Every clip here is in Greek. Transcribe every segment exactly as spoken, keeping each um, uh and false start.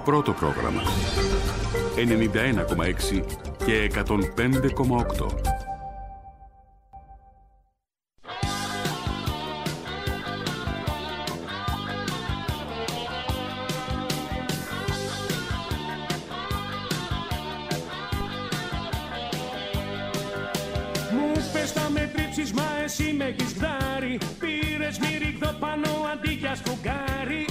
Πρώτο πρόγραμμα. ενενήντα ένα κόμμα έξι και εκατόν πέντε κόμμα οκτώ. Μου πες θα με τρίψεις, μα εσύ με έχεις γδάρει. Πήρες μυρίγδο πάνω αντί για σφουγγάρι.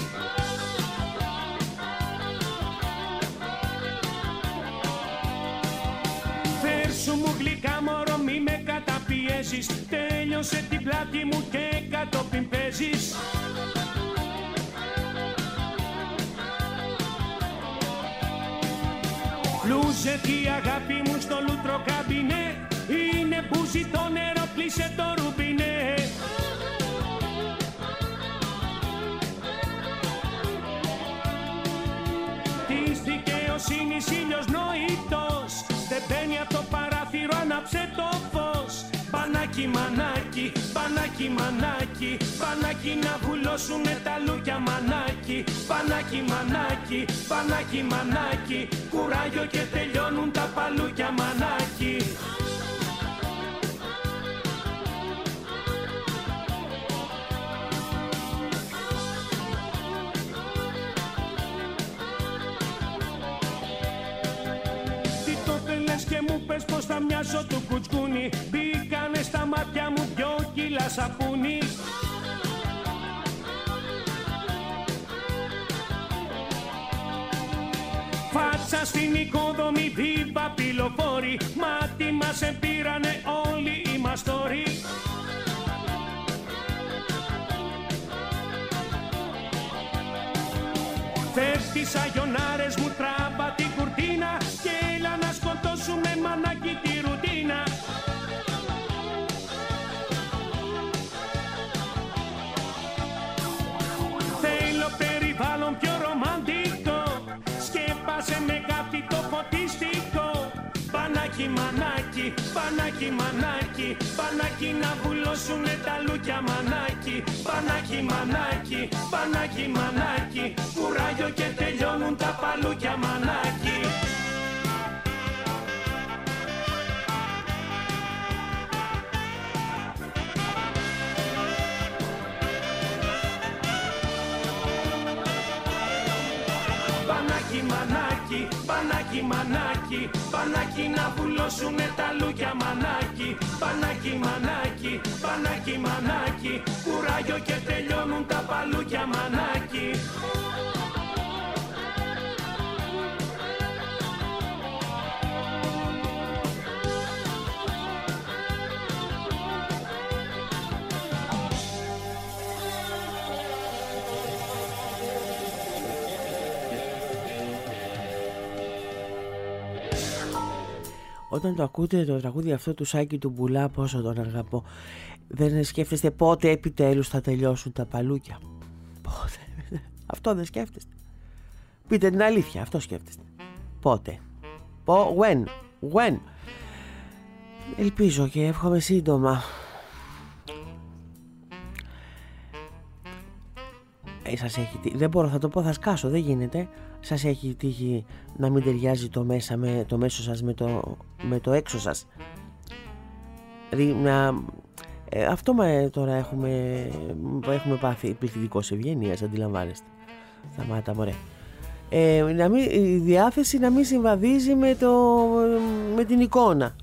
Φέρσου μου γλυκά μωρό, μη με καταπιέζεις. Τέλειωσε την πλάτη μου και κατόπιν παίζεις. Πλούζε τη αγάπη μου στο λούτρο καμπινέ. Είναι που ζητώ νερό, πλήσε το ρουμπινέ. Της δικαιοσύνης ήλιος νοητός, δεν μπαίνει από το παράθυρο, άναψε το φως. Πανάκι μανάκι, πανάκι μανάκι, πανάκι να βουλώσουνε τα λούκια μανάκι. Πανάκι μανάκι, πανάκι μανάκι, κουράγιο και τελειώνουν τα παλούκια μανάκι. Και μου πες πως θα μοιάζω του κουτσκούνι. Μπήκανε στα μάτια μου δυο κιλά σαπούνι. Φάτσα στην οικοδομή, βήπα πυλοφόροι. Μάτι μας επήρανε όλοι οι μαστόροι. Φεύγει τις αγιονάρες μου, τράβα την κουρτίνα. Και έλα να σκοτώσουμε μανάκι τη ρουτίνα. Θέλω περιβάλλον πιο ρομαντικό. Σκέπασε με κάτι το φωτιστικό. Πανάκι μανάκι, πανάκι μανάκι, πανάκι να βουλώσουνε τα λούκια μανάκι. Πανάκι μανάκι, πανάκι μανάκι, κουράγιο και τελειώνουν τα παλούκια μανάκι. Πανάκι μανάκι, πανάκι μανάκι, πανάκι να βουλώσουνε τα λούκια μανάκι. Πανάκι μανάκι, πανάκι μανάκι, κουράγιο και τελειώνουν τα παλούκια μανάκι. Όταν το ακούτε το τραγούδι αυτό του Σάκη του Μπουλά, πόσο τον αγαπώ, δεν σκέφτεστε πότε επιτέλους θα τελειώσουν τα παλούκια? Πότε? Αυτό δεν σκέφτεστε? Πείτε την αλήθεια, αυτό σκέφτεστε. Πότε? Πο, when? When? Ελπίζω και εύχομαι σύντομα. Ε, σας έχει τύχει, δεν μπορώ, θα το πω, θα σκάσω, δεν γίνεται. Σας έχει τύχει να μην ταιριάζει το, μέσα με, το μέσο σας με το, με το έξω σας? Δηλαδή, να, ε, αυτό μα, τώρα έχουμε, έχουμε πάθει πληθυντικός ευγένειας, αντιλαμβάνεστε. Σταμάτα μωρέ. Ε, να μην, η διάθεση να μην συμβαδίζει με, το, με την εικόνα.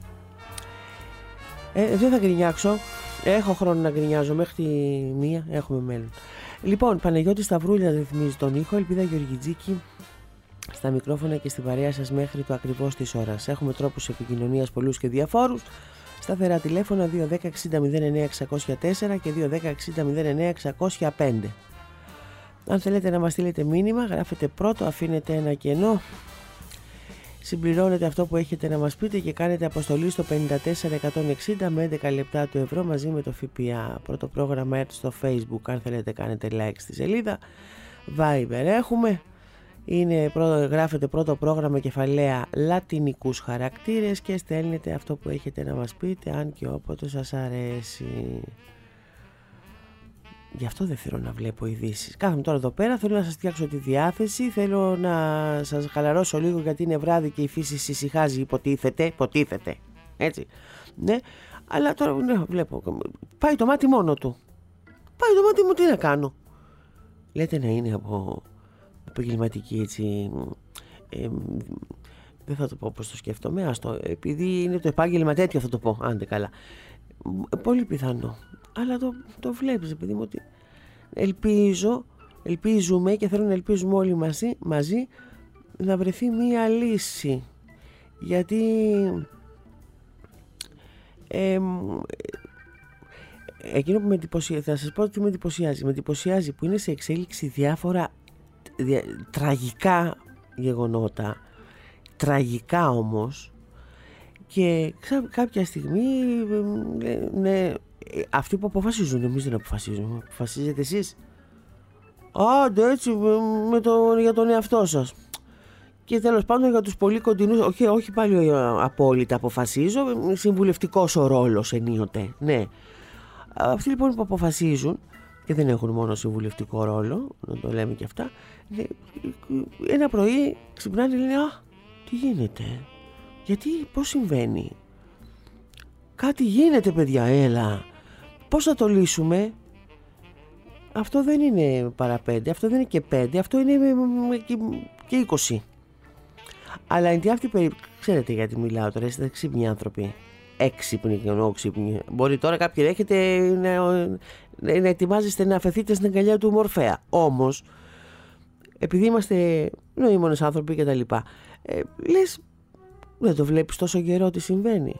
Ε, δεν θα γκρινιάξω. Έχω χρόνο να γκρινιάζω μέχρι τη μία. Έχουμε μέλλον. Λοιπόν, Παναγιώτη Σταυρούλια ρυθμίζει τον ήχο. Ελπίδα Γεωργιτζίκη στα μικρόφωνα και στην παρέα σας μέχρι το ακριβώς της ώρας. Έχουμε τρόπους επικοινωνίας πολλούς και διαφόρους. Σταθερά τηλέφωνα δύο ένα μηδέν εξήντα μηδέν εννέα εξακόσια τέσσερα και δύο ένα μηδέν εξήντα μηδέν εννέα εξακόσια πέντε. Αν θέλετε να μας στείλετε μήνυμα, γράφετε πρώτο, αφήνετε ένα κενό, συμπληρώνετε αυτό που έχετε να μας πείτε και κάνετε αποστολή στο πενήντα τέσσερα εκατόν εξήντα με έντεκα λεπτά του ευρώ μαζί με το ΦΠΑ. Πρώτο πρόγραμμα έρθει στο Facebook, αν θέλετε κάνετε like στη σελίδα. Viber έχουμε. Είναι, γράφετε πρώτο πρόγραμμα κεφαλαία λατινικούς χαρακτήρες και στέλνετε αυτό που έχετε να μας πείτε, αν και όποτε σας αρέσει. Γι' αυτό δεν θέλω να βλέπω ειδήσεις. Κάθομαι τώρα εδώ πέρα, θέλω να σας φτιάξω τη διάθεση, θέλω να σας χαλαρώσω λίγο γιατί είναι βράδυ και η φύση συσυχάζει, υποτίθεται, υποτίθεται, έτσι, ναι, αλλά τώρα ναι, βλέπω, πάει το μάτι μόνο του. Πάει το μάτι μου, τι να κάνω. Λέτε να είναι από επαγγελματική, έτσι, ε, δεν θα το πω πώς το σκέφτομαι, άστο, επειδή είναι το επάγγελμα τέτοιο θα το πω, άντε καλά. Πολύ πιθανό. Αλλά το, το βλέπεις, επειδή μου, ότι ελπίζω, ελπίζουμε και θέλω να ελπίζουμε όλοι μαζί, μαζί να βρεθεί μία λύση. Γιατί ε, εκείνο που με εντυπωσιάζει, θα σας πω ότι με εντυπωσιάζει, με εντυπωσιάζει που είναι σε εξέλιξη διάφορα δια, τραγικά γεγονότα, τραγικά όμως, και κάποια στιγμή ναι, αυτοί που αποφασίζουν, εμείς δεν αποφασίζουμε. Αποφασίζετε εσείς. Άντε έτσι με το, για τον εαυτό σας. Και τέλος πάντων για τους πολύ κοντινούς, όχι, όχι πάλι απόλυτα αποφασίζω, συμβουλευτικός ο ρόλος ενίοτε. Ναι. Αυτοί λοιπόν που αποφασίζουν και δεν έχουν μόνο συμβουλευτικό ρόλο, να το λέμε και αυτά, ένα πρωί ξυπνάνε και λένε «Α, τι γίνεται, γιατί, πώς συμβαίνει, κάτι γίνεται παιδιά, έλα, πώς θα το λύσουμε». Αυτό δεν είναι παρά πέντε, αυτό δεν είναι και πέντε, αυτό είναι και είκοσι. Αλλά εν τη αυτή περίπτωση, ξέρετε γιατί μιλάω τώρα, είστε ξύπνοι άνθρωποι, έξυπνοι και εννοώ ξύπνοι. Μπορεί τώρα κάποιοι έχετε να, να ετοιμάζεστε να αφαιθείτε στην αγκαλιά του Μορφέα. Όμως, επειδή είμαστε νοήμονες άνθρωποι και τα λοιπά, ε, λες, δεν το βλέπεις τόσο καιρό τι συμβαίνει.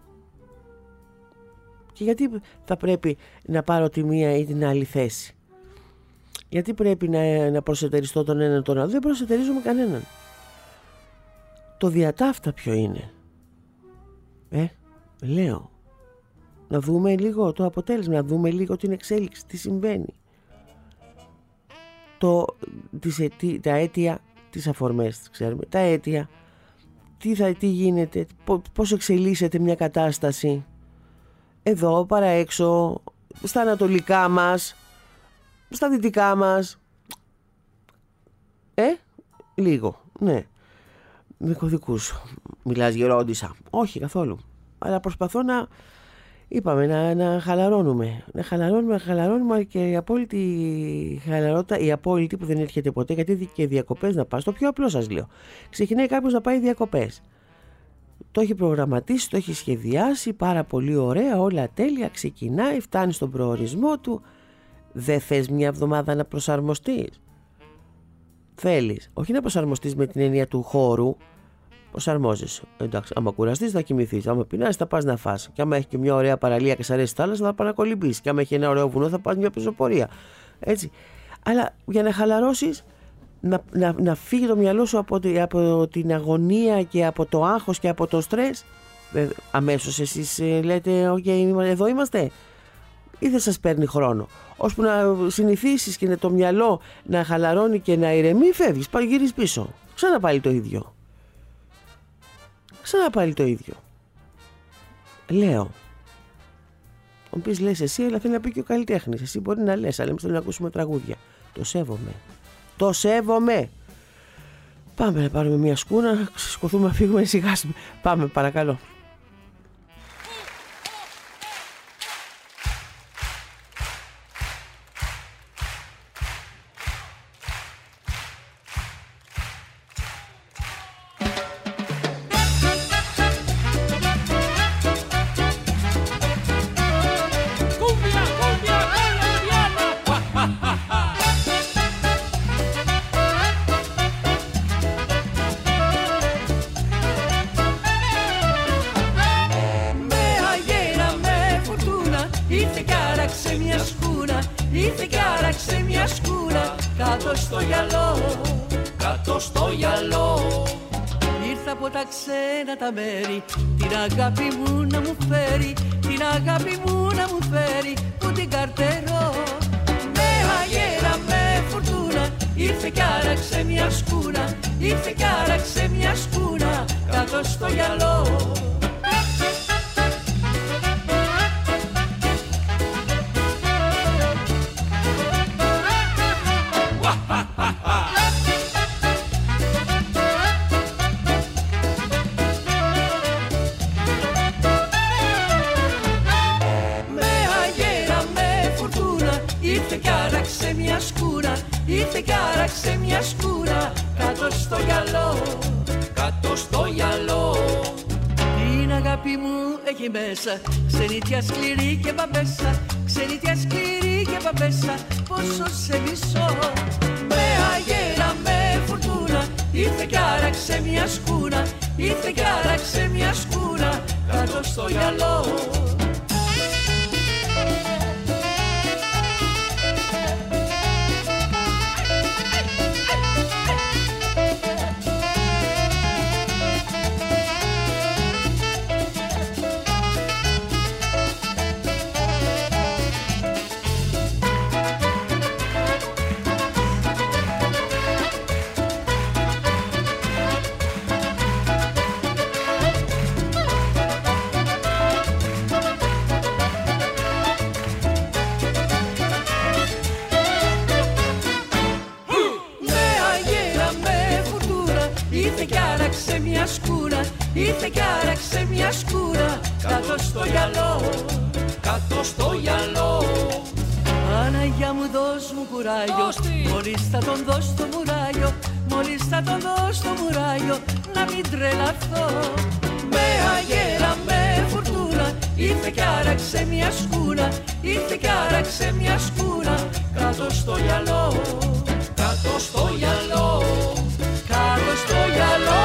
Και γιατί θα πρέπει να πάρω τη μία ή την άλλη θέση. Γιατί πρέπει να, να προσετεριστώ τον έναν τον άλλο. Δεν προσετερίζομαι κανέναν. Το διατάφτα ποιο είναι. Ε, λέω. Να δούμε λίγο το αποτέλεσμα, να δούμε λίγο την εξέλιξη, τι συμβαίνει. Το, τις, τα αίτια, τις αφορμές, ξέρουμε, τα αίτια, τι, θα, τι γίνεται, πώς εξελίσσεται μια κατάσταση. Εδώ, παρά έξω, στα ανατολικά μας, στα δυτικά μας. Ε, λίγο, ναι. Με κωδικούς μιλάς γερόντισσα. Όχι καθόλου. Αλλά προσπαθώ να, είπαμε, να, να χαλαρώνουμε. Να χαλαρώνουμε, να χαλαρώνουμε και η απόλυτη χαλαρότητα, η απόλυτη που δεν έρχεται ποτέ, γιατί και διακοπές να πας. Το πιο απλό σας λέω. Ξεκινάει κάποιος να πάει διακοπές. Το έχει προγραμματίσει, το έχει σχεδιάσει, πάρα πολύ ωραία, όλα τέλεια, ξεκινάει, φτάνει στον προορισμό του. Δεν θες μια εβδομάδα να προσαρμοστείς. Θέλεις, όχι να προσαρμοστείς με την έννοια του χώρου, προσαρμόζεσαι. Εντάξει, άμα κουραστείς θα κοιμηθείς, άμα πεινάσεις θα πας να φας. Και άμα έχει και μια ωραία παραλία και σ' αρέσει η θάλασσα θα πας να κολυμπήσεις. Και άμα έχει ένα ωραίο βουνό θα πας μια πεζοπορία. Έτσι. Αλλά για να χαλαρώσεις, να, να, να φύγει το μυαλό σου από, από την αγωνία και από το άγχος και από το στρες, ε, αμέσως εσείς ε, λέτε okay, εδώ είμαστε, ή δεν σας παίρνει χρόνο ώσπου να συνηθίσεις και το μυαλό να χαλαρώνει και να ηρεμεί, φεύγεις, πάει, γυρίζεις πίσω, ξανά πάλι το ίδιο, ξανά πάλι το ίδιο. Λέω, μου πεις λες εσύ, αλλά θέλει να πει και ο καλλιτέχνης. Εσύ μπορεί να λες, αλλά εμείς θέλουμε να ακούσουμε τραγούδια. Το σέβομαι. Το σέβομαι. Πάμε να πάρουμε μια σκούνα, να ξεσκωθούμε, να φύγουμε, σιγά. Πάμε παρακαλώ. Την αγάπη μου να μου φέρει, την αγάπη μου να μου φέρει, που την καρτερώ. Με αγέρα, με φουρτούνα, ήρθε κι άραξε μια σκούνα, ήρθε κι άραξε μια σκούνα, κάτω στο γυαλό. εκεί μέσα. Ξενιτιά σκληρή και παπέσα, ξενιτιά σκληρή και παπέσα, πόσο σε μισώ. Με αγέρα, με φουρτούνα, ήρθε κι άραξε μια σκούνα, ήρθε κι άραξε μια σκούνα κάτω στο γυαλό. Ήρθε κι άραξε μια σκούρα κάτω στο γυαλό, κάτω στο γυαλό. Παναγιά μου δώσ' μου κουράγιο, μόλις θα τον δώσ' το μουράγιο, μόλις θα τον δώσ' το μουράγιο, να μην τρελαθώ. Με αγέρα, με φουρτούνα, ήρθε κι άραξε μια σκούρα, ήρθε κι άραξε μια σκούρα κάτω στο γυαλό, κάτω στο γυαλό, κάτω στο γυαλό.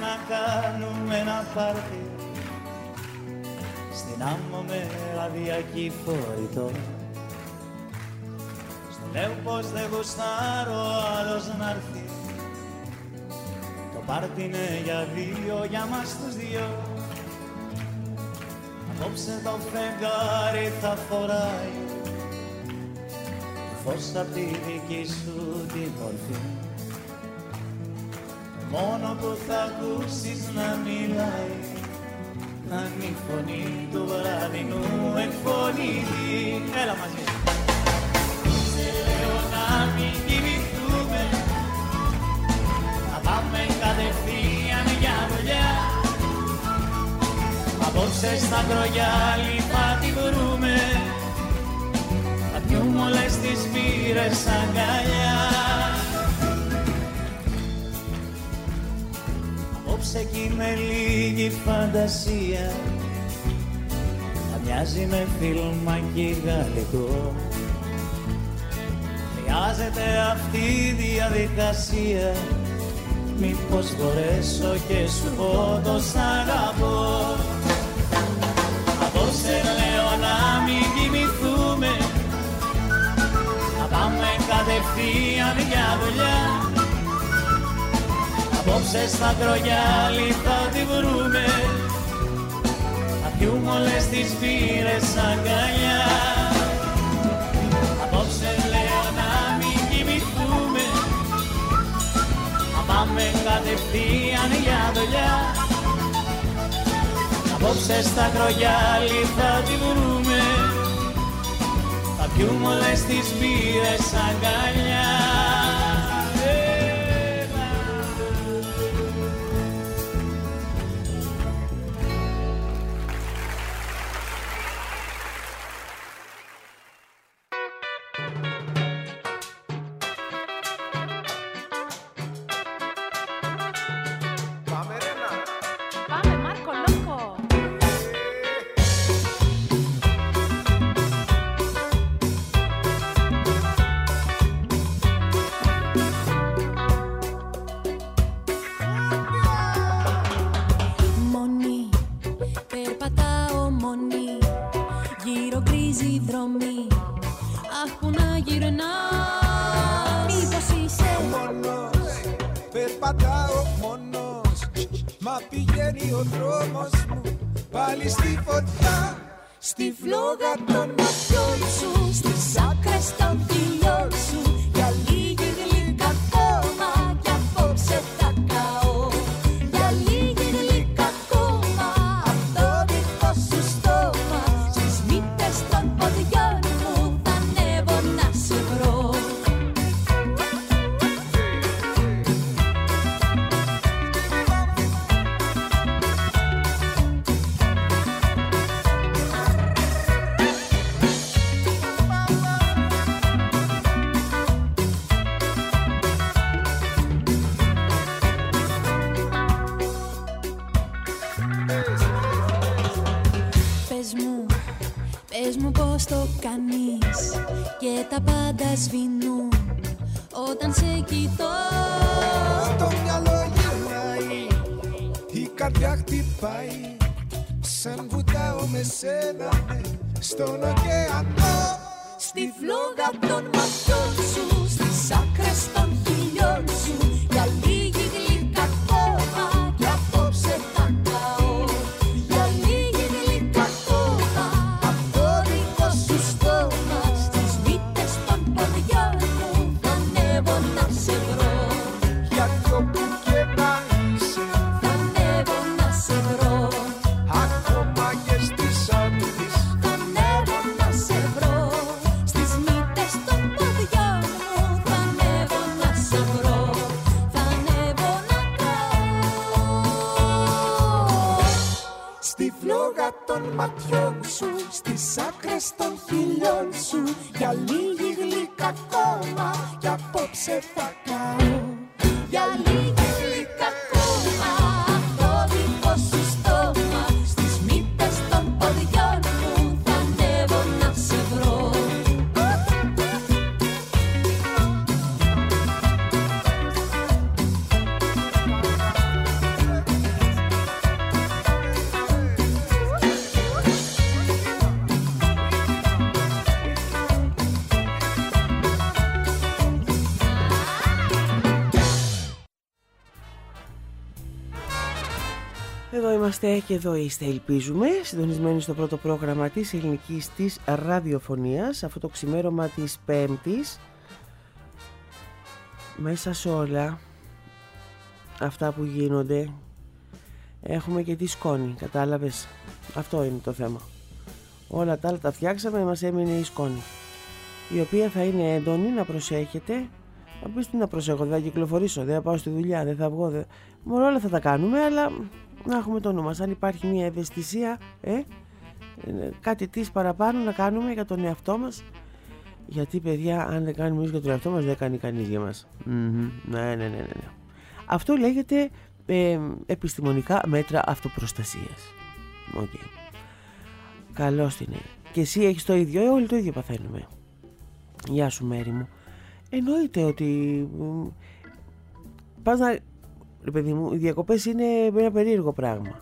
να κάνουμε ένα πάρτι στην άμμο με ραδιακή φορητό. Στο λέω πως δεν γουστάρω άλλος να'ρθει. Το πάρτι είναι για δύο, για μας τους δυο. Απόψε το φεγγάρι θα φοράει το φως απ' τη δική σου την μορφή. Το μόνο που θα ακούσεις να μιλάει να είναι η φωνή του βραδινού εκφωνητή. Έλα μαζί. Σε λέω να μην κοιμηθούμε, να πάμε κατευθείαν για δουλειά. Απόψε στα Ακρογιάλη θα τη βρούμε, θα πιούμε όλες τις μπύρες αγκαλιά. Απόψε κι με λίγη φαντασία θα μοιάζει με φιλμάκι γαλλικό. Χρειάζεται αυτή η διαδικασία, μήπως μπορέσω και σου πω το σ' αγαπώ. Απόψε λέω να μην κοιμηθούμε, να πάμε κατευθείαν για δουλειά. Απόψε στα Ακρογιάλη θα τη βρούμε, θα πιούμε όλες τις μπύρες αγκαλιά. Απόψε λέω να μην κοιμηθούμε, να πάμε κατευθείαν για δουλειά. Απόψε στα Ακρογιάλη θα τη βρούμε, θα πιούμε όλες τις μπύρες αγκαλιά. Εδώ είμαστε και εδώ είστε, ελπίζουμε, συντονισμένοι στο πρώτο πρόγραμμα της ελληνικής της ραδιοφωνίας, αυτό το ξημέρωμα της Πέμπτης. Μέσα σε όλα αυτά που γίνονται έχουμε και τη σκόνη, κατάλαβες? Αυτό είναι το θέμα. Όλα τα άλλα τα φτιάξαμε, μας έμεινε η σκόνη, η οποία θα είναι έντονη, να προσέχετε. Θα πεις τι να προσέχω, δεν θα κυκλοφορήσω, δεν θα πάω στη δουλειά, δεν θα βγω, δεν... Μόνο όλα θα τα κάνουμε, αλλά να έχουμε το νου μας. Αν υπάρχει μια ευαισθησία, ε, κάτι της παραπάνω να κάνουμε για τον εαυτό μας. Γιατί παιδιά, αν δεν κάνουμε εμείς για τον εαυτό μας, δεν κάνει κανείς για μας. Mm-hmm. Ναι, ναι, ναι, ναι. Αυτό λέγεται ε, επιστημονικά μέτρα αυτοπροστασίας. Okay. Καλώς την είναι. Και εσύ έχεις το ίδιο, ε, όλοι το ίδιο παθαίνουμε. Γεια σου Μέρη μου. Εννοείται ότι πας να... Ρε παιδί μου, οι διακοπές είναι ένα περίεργο πράγμα.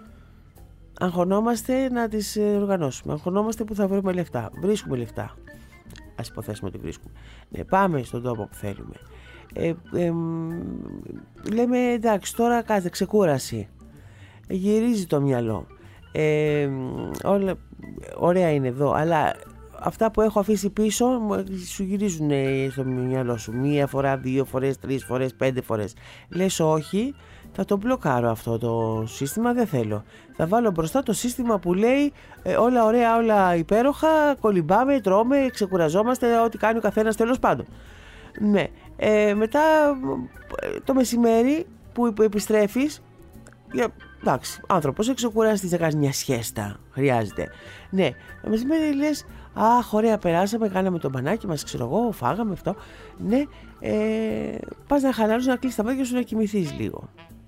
Αγχωνόμαστε να τις οργανώσουμε. Αγχωνόμαστε που θα βρούμε λεφτά. Βρίσκουμε λεφτά. Ας υποθέσουμε ότι βρίσκουμε. Ναι, πάμε στον τόπο που θέλουμε. Ε, ε, ε, λέμε εντάξει, τώρα κάτσε, ξεκούραση. Ε, γυρίζει το μυαλό. Ε, όλα, ωραία είναι εδώ, αλλά αυτά που έχω αφήσει πίσω σου γυρίζουν στο μυαλό σου. Μία φορά, δύο φορές, τρεις φορές, πέντε φορές. Λες όχι, θα το μπλοκάρω αυτό το σύστημα, δεν θέλω. Θα βάλω μπροστά το σύστημα που λέει ε, όλα ωραία, όλα υπέροχα, κολυμπάμε, τρώμε, ξεκουραζόμαστε, ό,τι κάνει ο καθένας τέλος πάντων. Ναι. Ε, μετά το μεσημέρι που επιστρέφεις, για, εντάξει, άνθρωπος, εξεκουράστης να κάνεις μια σιέστα, χρειάζεται. Ναι, το μεσημέρι λες, αχ, ωραία, περάσαμε, κάναμε το μπανάκι μας, ξέρω εγώ, φάγαμε αυτό. Ναι, ε, πας να χαλαρώσεις, να κλείσεις τα μάτια σου, να κοιμηθείς λίγο.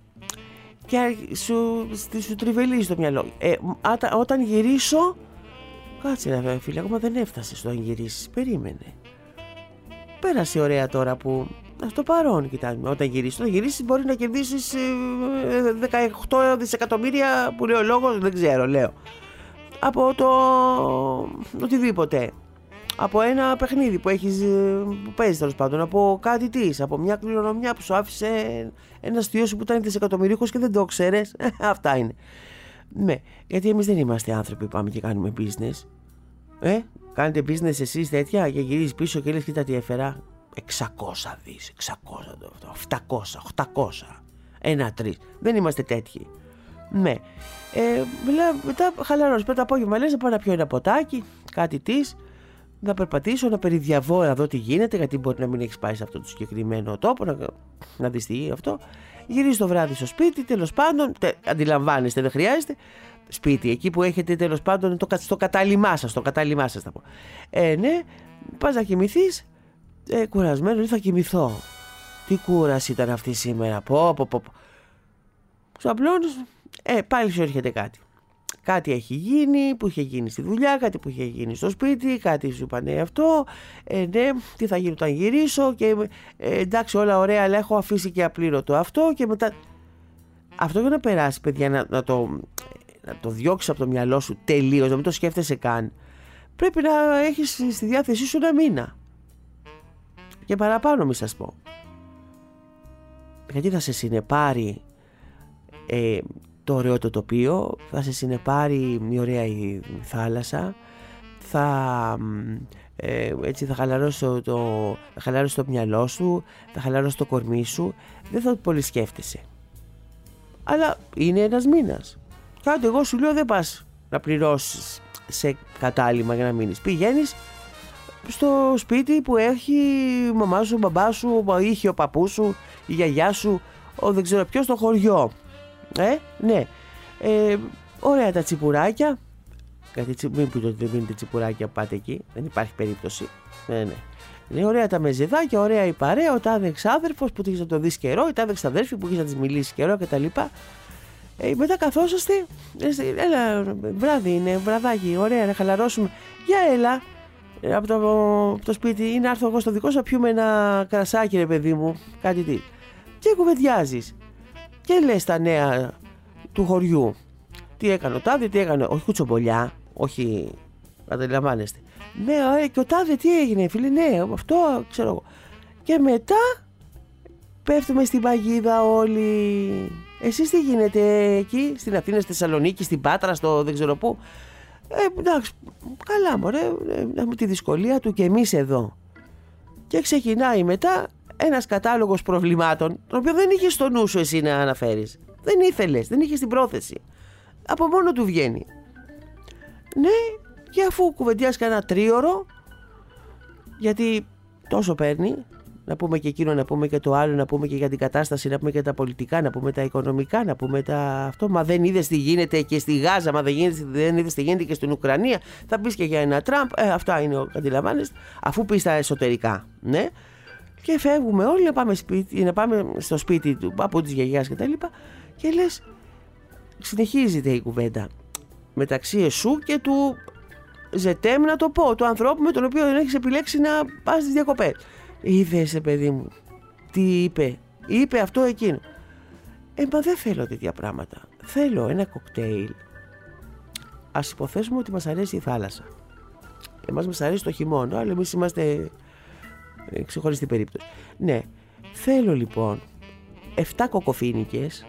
Και σου, σου τριβελίζει το μυαλό. Ε, άτα, όταν γυρίσω, κάτσε ρε φίλε, ακόμα δεν έφτασες όταν γυρίσεις, περίμενε. Πέρασε ωραία τώρα που... Αυτό παρόν, κοιτάξτε, όταν γυρίσεις, όταν γυρίσεις μπορεί να κερδίσεις ε, δεκαοκτώ δισεκατομμύρια που λέει ο λόγος, δεν ξέρω, λέω. Από το οτιδήποτε. Από ένα παιχνίδι που έχεις, που παίζεις τέλος πάντων, από κάτι της, από μια κληρονομιά που σου άφησε ένα θείο σου που ήταν δισεκατομμυρίοικος και δεν το ξέρεις. Αυτά είναι. Ναι, γιατί εμείς δεν είμαστε άνθρωποι που πάμε και κάνουμε business. Ε, κάνετε business εσείς τέτοια και γυρίζεις πίσω και λες κοίτα τι έφερα. εξακόσια δις, εξακόσια, επτακόσια, οχτακόσια, ένα τρεις. Δεν είμαστε τέτοιοι. Ναι. Ε, μετά χαλαρός, πέρα το απόγευμα λες να πάω να πιω ένα ποτάκι, κάτι της, να περπατήσω, να περιδιαβώ, να δω τι γίνεται, γιατί μπορεί να μην έχεις πάει σε αυτό το συγκεκριμένο τόπο, να, να δεις τι είναι αυτό. Γυρίζεις το βράδυ στο σπίτι, τέλος πάντων, τε, αντιλαμβάνεστε, δεν χρειάζεται. Σπίτι, εκεί που έχετε τέλος πάντων το, στο κατάλημά σας, το κατάλημά σας θα πω. Ε, ναι, πας να κοιμηθείς, ε, κουρασμένο, θα κοιμηθώ. Τι κούραση ήταν αυτή σήμερα, πω πω πω. Ξαπλώνεις, ε, πάλι σου έρχεται κάτι. Κάτι έχει γίνει, που είχε γίνει στη δουλειά, κάτι που είχε γίνει στο σπίτι, κάτι σου είπανε αυτό, ε, ναι, τι θα γίνει όταν γυρίσω και ε, εντάξει όλα ωραία, αλλά έχω αφήσει και απλήρωτο αυτό και μετά... Αυτό για να περάσει, παιδιά, να, να, το, να το διώξεις από το μυαλό σου τελείως, να μην το σκέφτεσαι καν, πρέπει να έχεις στη διάθεσή σου ένα μήνα. Και παραπάνω μη σας πω. Γιατί θα σε συνεπάρει ε, το ωραίο το τοπίο, θα σε συνεπάρει η ωραία η θάλασσα, θα, ε, έτσι, θα χαλαρώσει το, το, θα χαλαρώσει το μυαλό σου, θα χαλαρώσει το κορμί σου, δεν θα πολύ σκέφτεσαι. Αλλά είναι ένας μήνας. Κάτι εγώ σου λέω δεν πας να πληρώσεις σε κατάλημα για να μείνεις. Πηγαίνεις στο σπίτι που έχει η μαμά σου, ο μπαμπάς σου, είχε ο παππούς σου, η γιαγιά σου, ο δεν ξέρω ποιος, στο χωριό. Ε, ναι. Ε, ωραία τα τσιπουράκια. Κάτι, μην πείτε ότι δεν δίνετε τσιπουράκια, πάτε εκεί. Δεν υπάρχει περίπτωση. Ναι, ναι. Είναι ωραία τα μεζεδάκια, ωραία η παρέα, ο τάδε εξάδερφος που έχεις να το δεις καιρό, η τάδε εξαδέρφη που έχεις να της μιλήσεις καιρό κτλ. Ε, μετά καθόσαστε, έλα, βράδυ είναι, βραδάκι, ωραία, να χαλαρώσουμε. Για έλα, από το, από το σπίτι, ή να έρθω εγώ στο δικό σου, να πιούμε ένα κρασάκι, ρε παιδί μου, κάτι τι. Και κουβεντιάζεις. Και λες τα νέα του χωριού. Τι έκανε ο τάδε, τι έκανε, όχι κουτσομπολιά, όχι, αντιλαμβάνεστε. Ναι, και ο τάδε τι έγινε, φίλε, ναι, αυτό ξέρω εγώ. Και μετά πέφτουμε στην παγίδα όλοι. Εσείς τι γίνεται εκεί, στην Αθήνα, στη Θεσσαλονίκη, στην Πάτρα, στο δεν ξέρω πού. Ε, εντάξει, καλά μωρέ, με τη δυσκολία του και εμείς εδώ. Και ξεκινάει μετά ένας κατάλογος προβλημάτων, τον οποίο δεν είχες στο νου σου εσύ να αναφέρεις. Δεν ήθελες, δεν είχες την πρόθεση. Από μόνο του βγαίνει. Ναι, και αφού κουβεντιάς κανένα τρίωρο, γιατί τόσο παίρνει, να πούμε και εκείνο, να πούμε και το άλλο, να πούμε και για την κατάσταση, να πούμε και τα πολιτικά, να πούμε τα οικονομικά, να πούμε τα αυτό. Μα δεν είδες τι γίνεται και στη Γάζα, μα δεν, γίνεται, δεν είδες τι γίνεται και στην Ουκρανία. Θα πεις και για ένα Τραμπ. Ε, αυτά είναι, αντιλαμβάνεστε, αφού πεις τα εσωτερικά. Ναι. Και φεύγουμε όλοι να πάμε, σπίτι, να πάμε στο σπίτι του παππού της γιαγιάς και τα λοιπά. Και λες, συνεχίζεται η κουβέντα μεταξύ εσού και του Ζετέμ, να το πω, του ανθρώπου με τον οποίο έχεις επιλέξει να πας στις διακοπές. Είδες, παιδί μου, τι είπε, είπε αυτό εκείνο. Ε, μα δεν θέλω τέτοια πράγματα. Θέλω ένα κοκτέιλ. Ας υποθέσουμε ότι μας αρέσει η θάλασσα. Εμάς μας αρέσει το χειμώνα, αλλά εμείς είμαστε ε, ξεχωριστή περίπτωση. Ναι, θέλω λοιπόν εφτά κοκοφίνικες,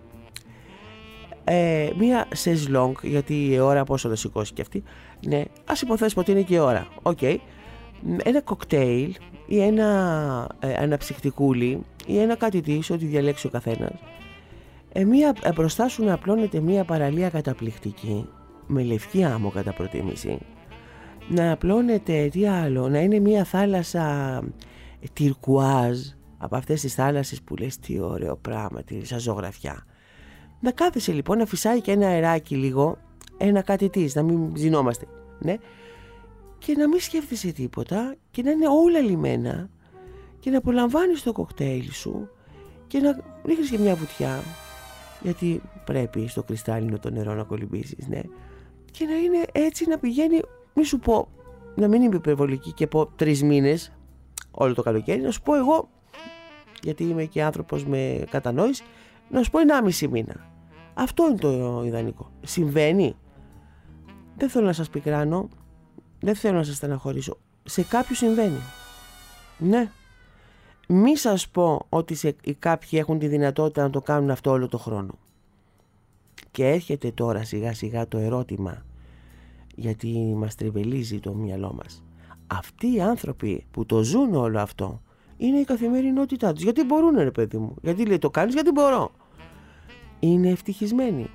ε, μία σεζλόγκ, γιατί η ώρα πόσο θα σηκώσει και αυτή. Ναι, ας υποθέσουμε ότι είναι και η ώρα. Οκ. Okay. Ένα κοκτέιλ ή ένα ε, αναψυκτικούλι ή ένα κάτι της, ό,τι διαλέξει ο καθένας. Ε, μία, ε, μπροστά σου να απλώνεται μία παραλία καταπληκτική, με λευκή άμμο κατά προτίμηση. Να απλώνεται, τι άλλο, να είναι μία θάλασσα ε, τυρκουάζ, από αυτές τις θάλασσες που λες τι ωραίο πράγμα, τι σαν ζωγραφιά. Να κάθεσαι λοιπόν, να φυσάει και ένα αεράκι λίγο, ένα κάτι της, να μην ζυνόμαστε, ναι. Και να μην σκέφτεσαι τίποτα και να είναι όλα λιμένα και να απολαμβάνεις το κοκτέιλ σου και να ρίχνεις και μια βουτιά, γιατί πρέπει στο κρυστάλλινο το νερό να κολυμπήσεις, ναι. Και να είναι έτσι, να πηγαίνει, μη σου πω, να μην είμαι υπερβολική και πω τρεις μήνες όλο το καλοκαίρι, να σου πω εγώ, γιατί είμαι και άνθρωπος με κατανόηση, να σου πω ενάμιση μήνα. Αυτό είναι το ιδανικό. Συμβαίνει. Δεν θέλω να σας πικράνω, δεν θέλω να σας στεναχωρήσω. Σε κάποιους συμβαίνει. Ναι. Μη σας πω ότι σε, οι κάποιοι έχουν τη δυνατότητα να το κάνουν αυτό όλο το χρόνο. Και έρχεται τώρα σιγά σιγά το ερώτημα, γιατί μας τριβελίζει το μυαλό μας. Αυτοί οι άνθρωποι που το ζουν όλο αυτό είναι η καθημερινότητά τους. Γιατί μπορούν, ρε παιδί μου. Γιατί λέει το κάνεις, γιατί μπορώ. Είναι ευτυχισμένοι.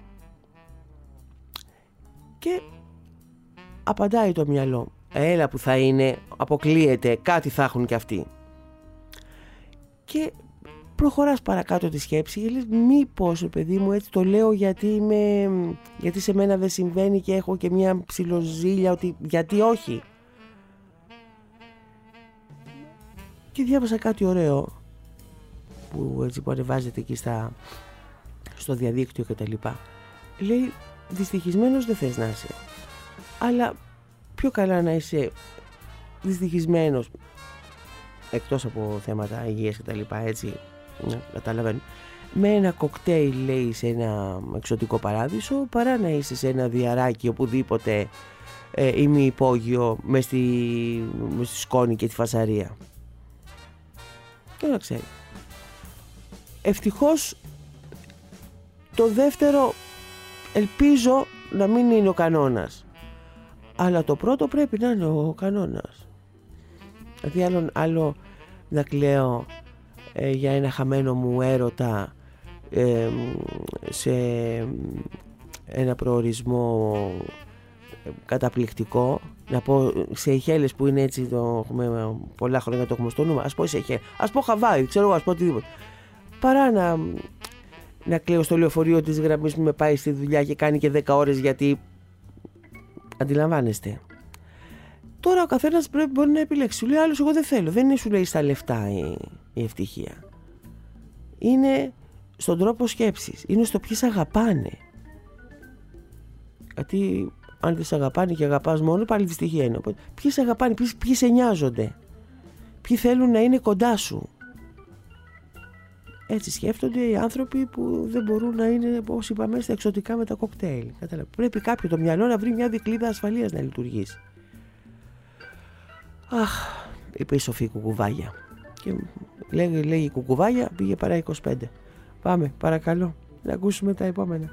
Και απαντάει το μυαλό. Έλα που θα είναι, αποκλείεται, κάτι θα έχουν κι αυτοί. Και προχωράς παρακάτω τη σκέψη και λες, μήπως, παιδί μου, έτσι το λέω γιατί, είμαι, γιατί σε μένα δεν συμβαίνει και έχω και μια ψιλοζήλια, ότι γιατί όχι. Και διάβασα κάτι ωραίο που έτσι που ανεβάζεται εκεί στα, στο διαδίκτυο και τα λοιπά. Λέει, δυστυχισμένος δεν θες να είσαι, αλλά πιο καλά να είσαι δυστυχισμένος, εκτός από θέματα υγείας και τα λοιπά, έτσι, ναι, καταλαβαίνω, με ένα κοκτέιλ, λέει, σε ένα εξωτικό παράδεισο, παρά να είσαι σε ένα διαράκι οπουδήποτε ε, ημιυπόγειο μες στη, μες στη σκόνη και τη φασαρία. Και να ξέρει. Ευτυχώς το δεύτερο ελπίζω να μην είναι ο κανόνας, αλλά το πρώτο πρέπει να είναι ο κανόνας. Δηλαδή άλλο, άλλο να κλαίω ε, για ένα χαμένο μου έρωτα ε, σε ένα προορισμό καταπληκτικό, να πω σε Σεϊχέλες που είναι έτσι, το έχουμε πολλά χρόνια, το έχουμε στο νου, ας πω Σεϊχέλες, ας πω Χαβάη, ξέρω εγώ, ας πω οτιδήποτε, παρά να, να κλαίω στο λεωφορείο της γραμμής που με πάει στη δουλειά και κάνει και δέκα ώρες, γιατί αντιλαμβάνεστε. Τώρα ο καθένας πρέπει μπορεί να επιλέξει. Σου λέει άλλος, εγώ δεν θέλω. Δεν είναι, σου λέει, στα λεφτά η, η ευτυχία. Είναι στον τρόπο σκέψης. Είναι στο ποιοι σ' αγαπάνε. Γιατί αν δεν σ' αγαπάνε και αγαπάς μόνο, πάλι δυστυχία είναι. Οπότε, ποιοι σ' αγαπάνε, ποιοι, ποιοι σε νοιάζονται, ποιοι θέλουν να είναι κοντά σου. Έτσι σκέφτονται οι άνθρωποι που δεν μπορούν να είναι, όπως είπαμε, στα εξωτικά με τα κοκτέιλ. Πρέπει κάποιο το μυαλό να βρει μια δικλείδα ασφαλείας να λειτουργήσει. Αχ, είπε η Σοφή Κουκουβάγια. Και λέγει, λέγει Κουκουβάγια, πήγε παρά είκοσι πέντε. Πάμε, παρακαλώ. Να ακούσουμε τα επόμενα.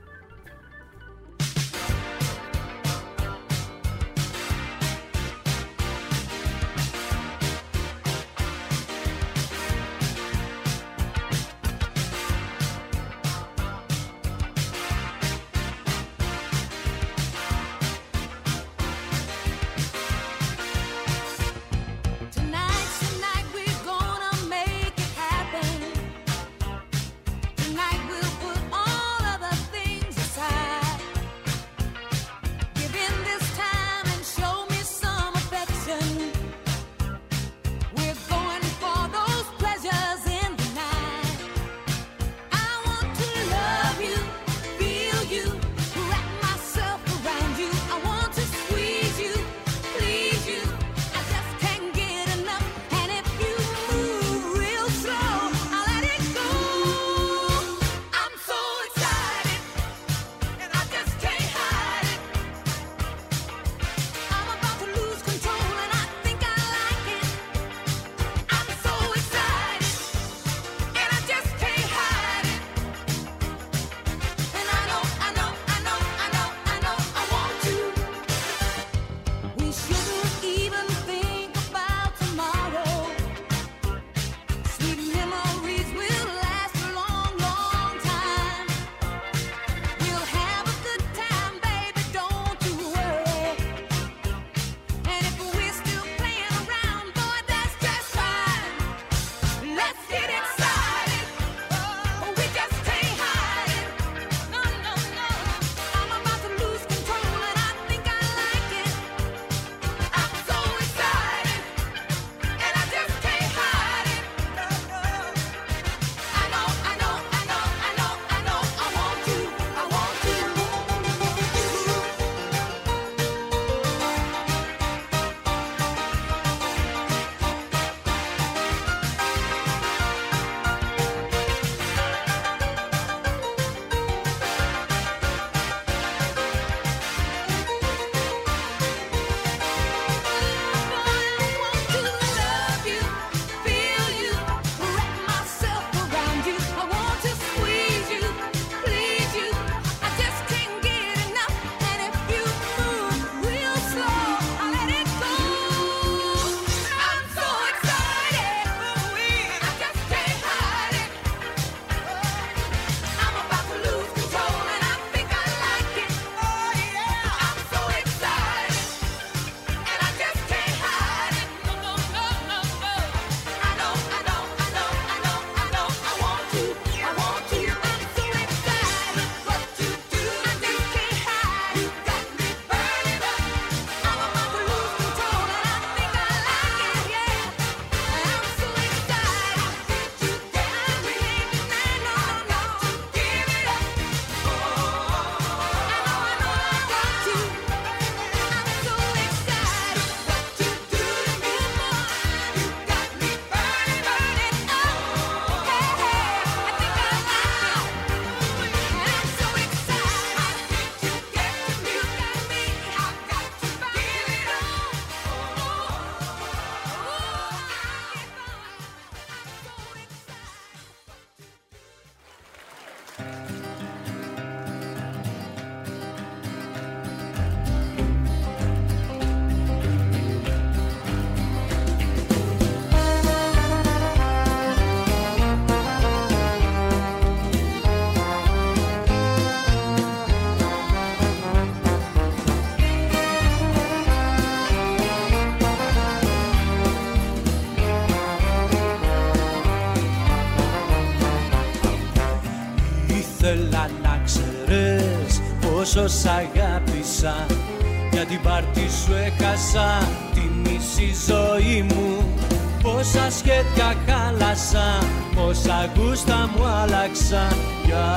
Ήθελα να ξέρεις πόσο σ' αγάπησα, για την πάρτι σου έχασα τη μισή ζωή μου. Πόσα σχέδια χάλασα, πόσα γούστα μου άλλαξα για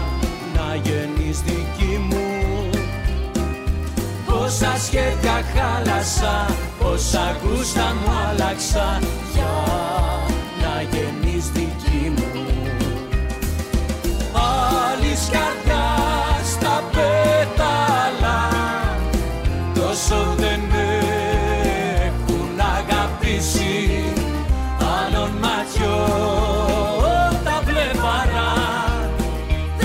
να γεννείς δική μου. Πόσα σχέδια χάλασα, πόσα γούστα μου άλλαξα για να γεννείς δική μου. Άλλης καρδιάς στα πέταλα τόσο δεν έχουν αγαπήσει, άλλων ματιών τα βλέμματα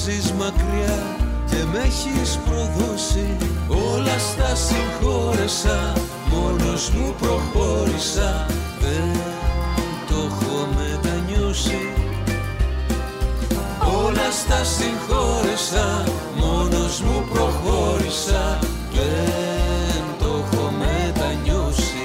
ζεις μακριά και με έχεις προδώσει. Όλα στα συγχώρεσα, μόνος μου προχώρησα. Δεν το έχω μετανιώσει. Όλα στα συγχώρεσα, μόνος μου προχώρησα. Δεν το έχω μετανιώσει.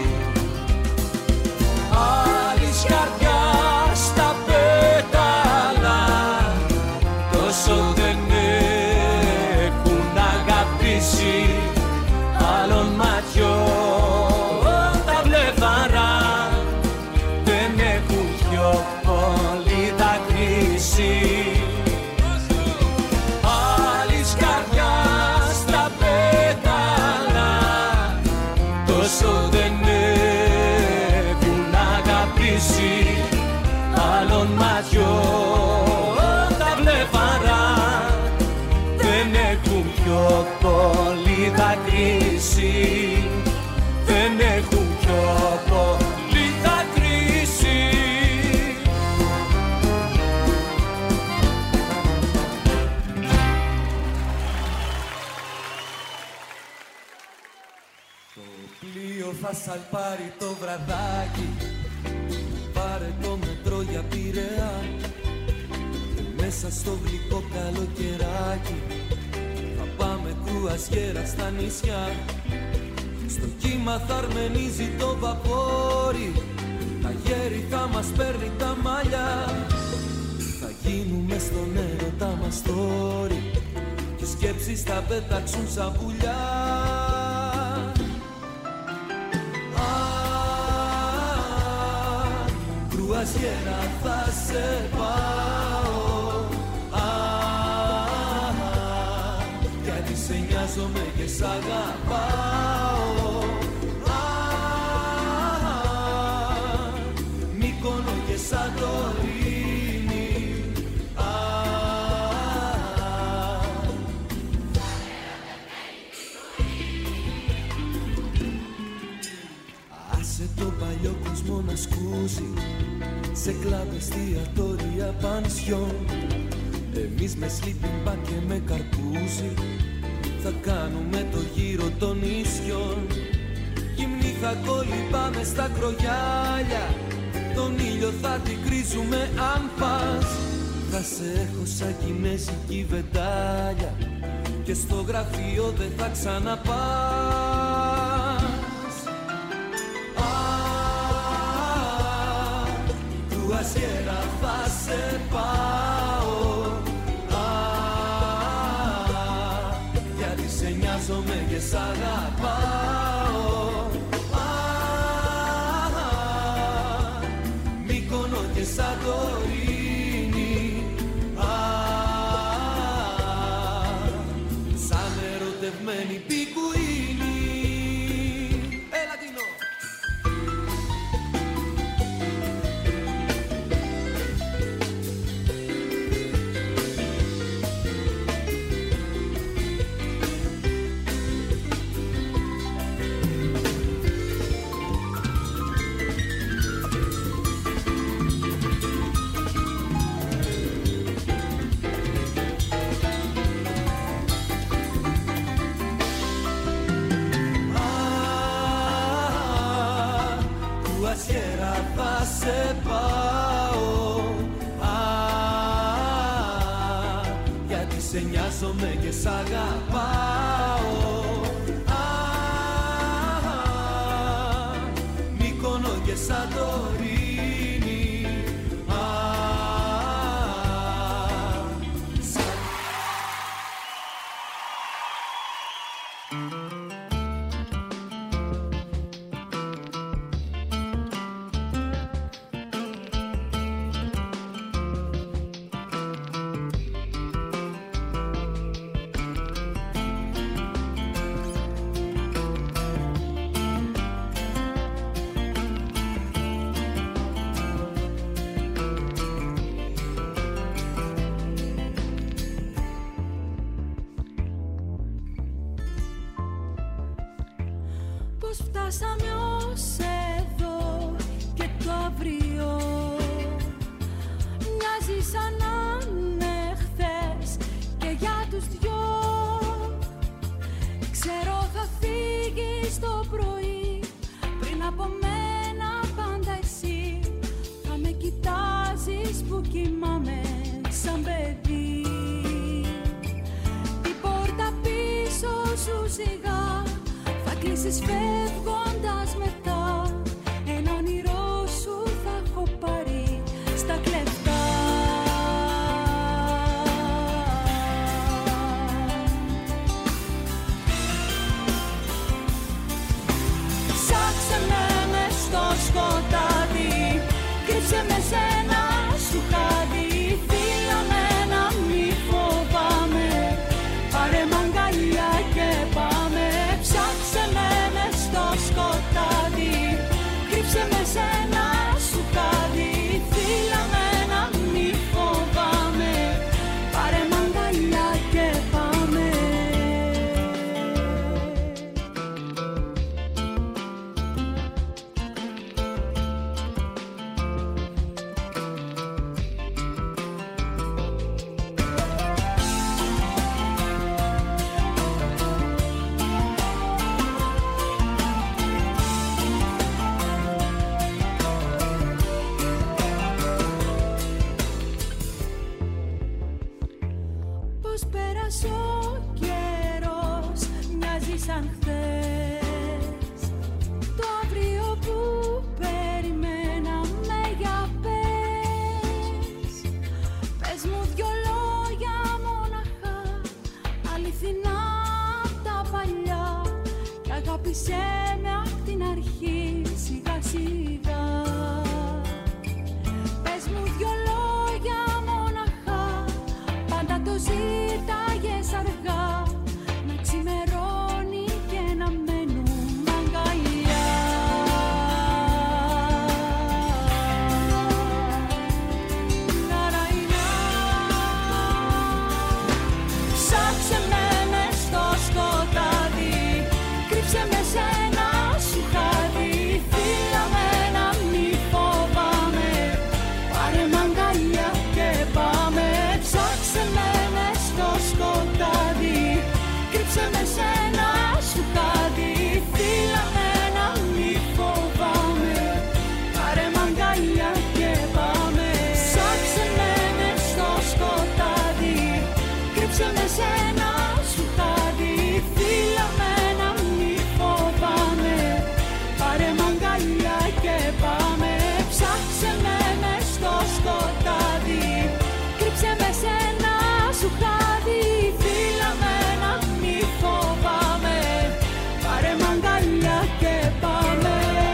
Άλλης καρδιάς στα πέταλα τόσο δεν έχουν αγαπήσει. Άλλων ματιών τα βλεφαρά δεν έχουν πιο πολύ δακρύσει. Άλλης καρδιάς στα πέταλα τόσο δεν έχουν αγαπήσει. Άλλων ματιών τα βλεφαρά δεν έχουν πιο πολύ δακρύσει. Δεν έχουν πιο πολύ δακρύσει. Το πλοίο θα σαλπάρει το βραδάκι. Πάρε το μετρό για Πειραιά. Μέσα στο γλυκό καλοκαιράκι θα πάμε κρουαζιέρα στα νησιά. Στο κύμα θα αρμενίζει το βαπόρι. Τα γέρι θα μας παίρνει τα μαλλιά. Θα γίνουμε στον έρωτά μας τόρι και οι σκέψεις θα πετάξουν σαν πουλιά. Κρουαζιέρα θα σε πάω. Α, γιατί σε νοιάζομαι και σ' αγαπάω. Α, Μύκονο και Σαντορίνη. Α, άσε το παλιό κόσμο να σκούζει σε κλαμπ, εστιατόρια, πανσιόν. Εμείς με sleeping bag και με καρπούζι θα κάνουμε το γύρο των νησιών. Γυμνή θα κολυμπάμε στα κρογιάλια. Τον ήλιο θα την κρίζουμε αν πας. Θα σε έχω σαν κινέζικη βεντάλια και στο γραφείο δεν θα ξαναπάς. Κρουαζιέρα θα σε πάω. Α, γιατί σε νοιάζομαι και σ' αγαπάω. Α, Μύκονο και Σαντορίνη. Α, σαν ερωτευμένη πικουίνη. Έλα Τινό. Θα σε πάω. Α, γιατί σε νοιάζομαι και σ' αγαπάω. Α, Μύκονο και Σαντορίνη. Α, σαν... Πώς φτάσαμε ως εδώ και το αύριο μοιάζει σαν να είναι χθες σκέψεις φεύγοντας μετά, ένα όνειρό σου θα έχω πάρει στα κλεφτά. Ψάξε με μες στο σκοτάδι, κρύψε με σ' ένα σου χάδι, φίλα με να μη φοβάμαι, πάρε μ' αγκαλιά και πάμε. Ψάξε με μες στο σκοτάδι, κρύψε με σ' ένα σου χάδι, φίλα με να μη φοβάμαι, πάρε μ' αγκαλιά και πάμε. Πώς πέρασε ο καιρός, μοιάζει σαν χθες, το αύριο που περιμέναμε για πες. Πες μου δυο λόγια μοναχά, αληθινά απ' τα παλιά, και αγάπησέ με απ' την αρχή σιγά σιγά. Πες μου δυο λόγια μοναχά, πάντα το ζήταγες αργά, να ξημερώνει και να μένουμε αγκαλιά. Καραϊνά. Ψάξε με μες στο σκοτάδι, κρύψε με σ' ένα σου χάδι, φίλα με να μη φοβάμαι, πάρε μ' αγκαλιά και πάμε. Ψάξε με μες στο σκοτάδι, κρύψε με σ' ένα σου χάδι, φίλα με να μη φοβάμαι, πάρε μ' αγκαλιά και πάμε. Ψάξε με μες στο σκοτάδι, κρύψε με σ' ένα σου χάδι, φίλα με να μη φοβάμαι, πάρε μ' αγκαλιά και πάμε. Ψάξε με μες στο σκοτάδι, κρύψε με σ' ένα σου χάδι, φίλα με να μη φοβάμαι, πάρε μ' αγκαλιά και πάμε.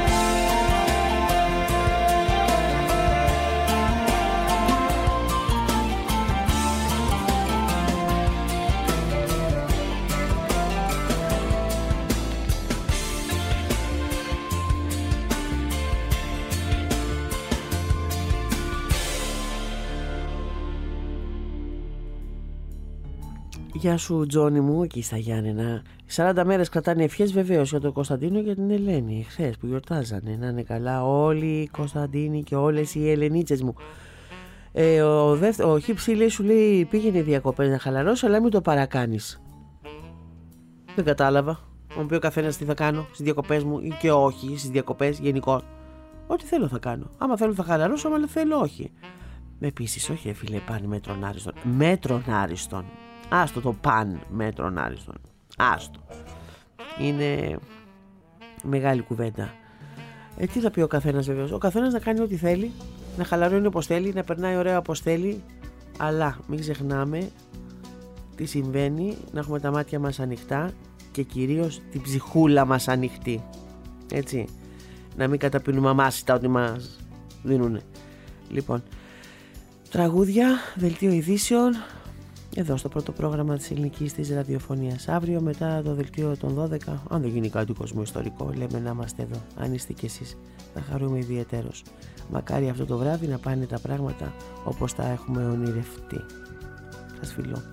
Γεια σου Τζόνι μου, εκεί στα Γιάννενα. σαράντα μέρες κρατάνε ευχές βεβαίως για τον Κωνσταντίνο και την Ελένη, χθες που γιορτάζανε. Να είναι καλά όλοι οι Κωνσταντίνοι και όλες οι Ελενίτσες μου. ε, Ο, δεύτερο, ο Χίψη λέει, σου λέει πήγαινε διακοπές να χαλαρώσει, αλλά μην το παρακάνεις. Δεν κατάλαβα. Μου πει ο καθένας τι θα κάνω στις διακοπές μου ή και όχι στις διακοπές γενικώ. Ό,τι θέλω θα κάνω. Άμα θέλω θα χαλαρώσω, άμα θέλω όχι. Επίσης, όχι φίλε, πάνε μέτρον άριστον. Μέτρον άριστον. Άστο το παν μέτρον άριστον. Άστο. Είναι μεγάλη κουβέντα. Ε, τι θα πει ο καθένας βεβαίως. Ο καθένας να κάνει ό,τι θέλει, να χαλαρώνει όπως θέλει, να περνάει ωραία όπως θέλει. Αλλά μην ξεχνάμε τι συμβαίνει, να έχουμε τα μάτια μας ανοιχτά και κυρίως την ψυχούλα μας ανοιχτή. Έτσι. Να μην καταπίνουμε αμάσιτα ό,τι μας δίνουνε. Λοιπόν, τραγούδια, δελτίο ειδήσεων. Εδώ στο πρώτο πρόγραμμα της ελληνικής της ραδιοφωνίας. Αύριο μετά το δελτίο των δώδεκα, αν δεν γίνει κάτι κοσμοϊστορικό, λέμε να είμαστε εδώ. Αν είστε κι εσείς, θα χαρούμε ιδιαιτέρως. Μακάρι αυτό το βράδυ να πάνε τα πράγματα όπως τα έχουμε ονειρευτεί. Σας φιλώ.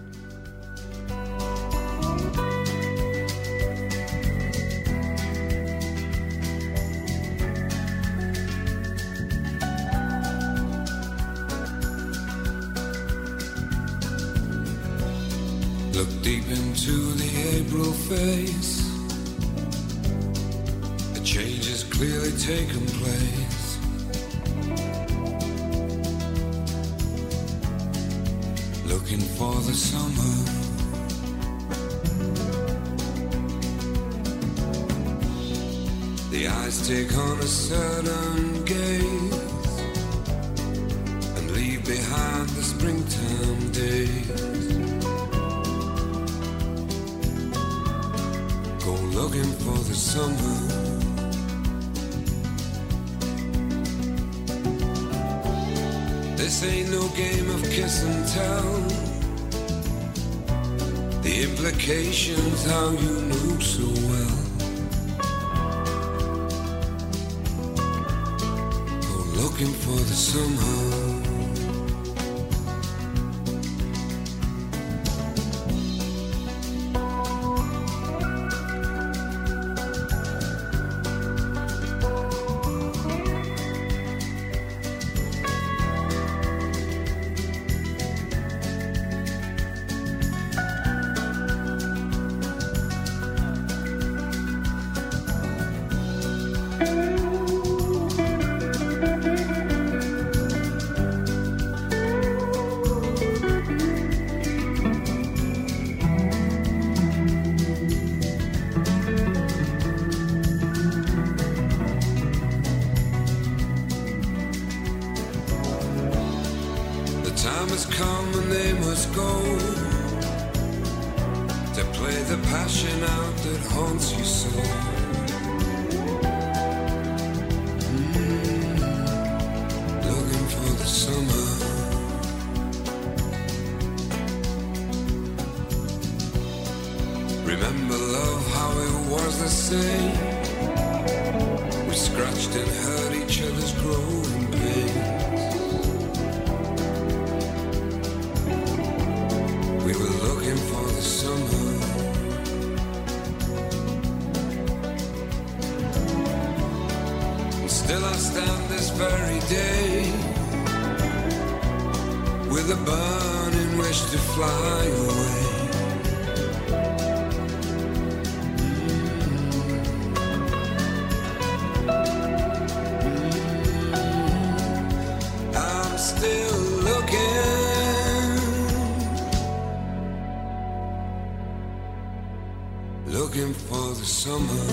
Look deep into the April face. A change has clearly taken place. Looking for the summer. The eyes take on a certain gaze and leave behind the springtime days. Go looking for the summer. This ain't no game of kiss and tell. The implications how you knew so well. Go looking for the somehow. Looking for the summer.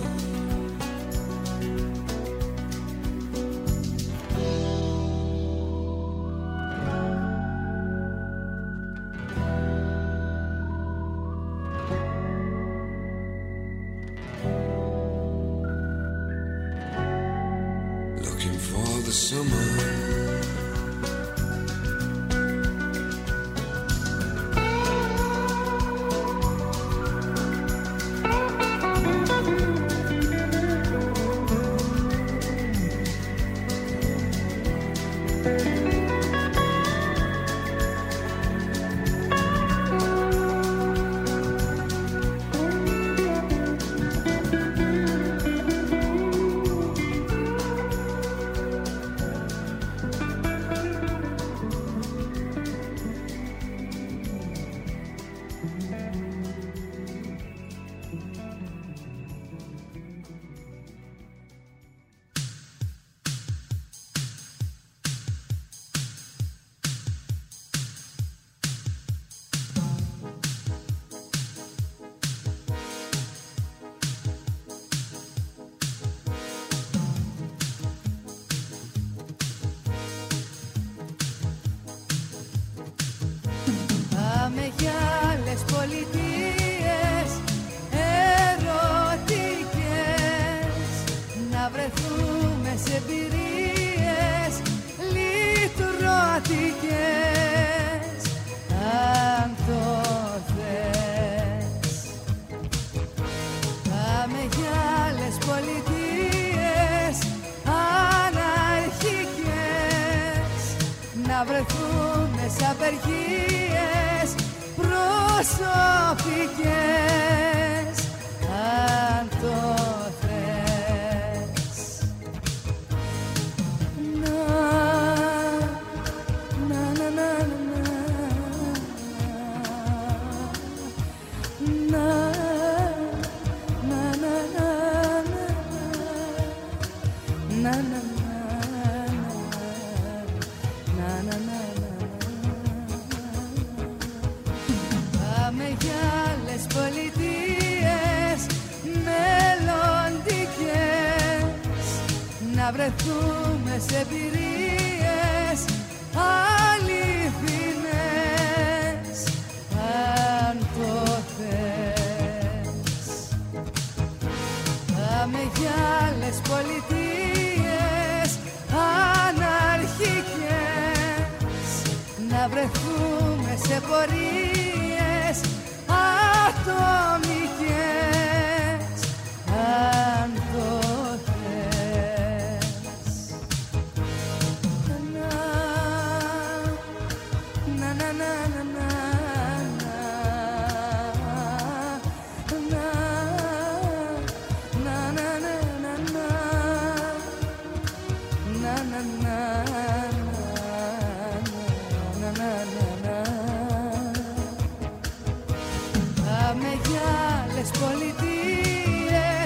Looking for the summer. Πολιτείες μελλοντικές να βρεθούμε σε εμπειρίες αληθινές, αν το θες. Πάμε για άλλες πολιτείες αναρχικές, να βρεθούμε σε πορείες ατομικές, αν το θες. Να, να, να, να, να, πολιτείες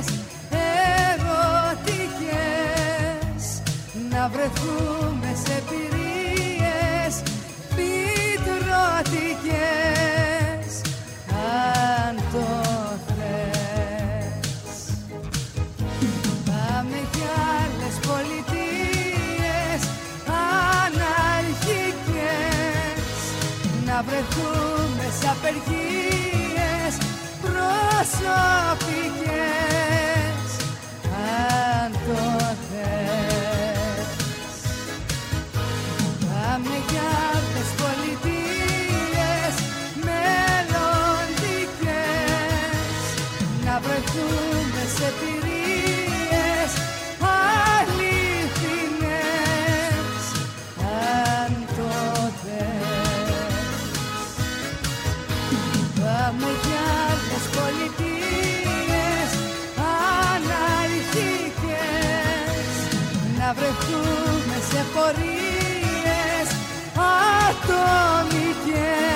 ερωτικές, να βρεθούμε σε εμπειρίες φυτρωτικές, αν το θες. Πάμε για άλλες πολιτείες αναρχικές, να βρεθούμε σε απεργίες προσωπικές, αν το θες. Πάμε για άλλες πολιτείες μελλοντικές, να βρεθούμε σε εμπειρίες αληθινές, αν το θες. Πάμε για άλλες πολιτείες αναρχικές, να βρεθούμε σε πορείες ατομικές,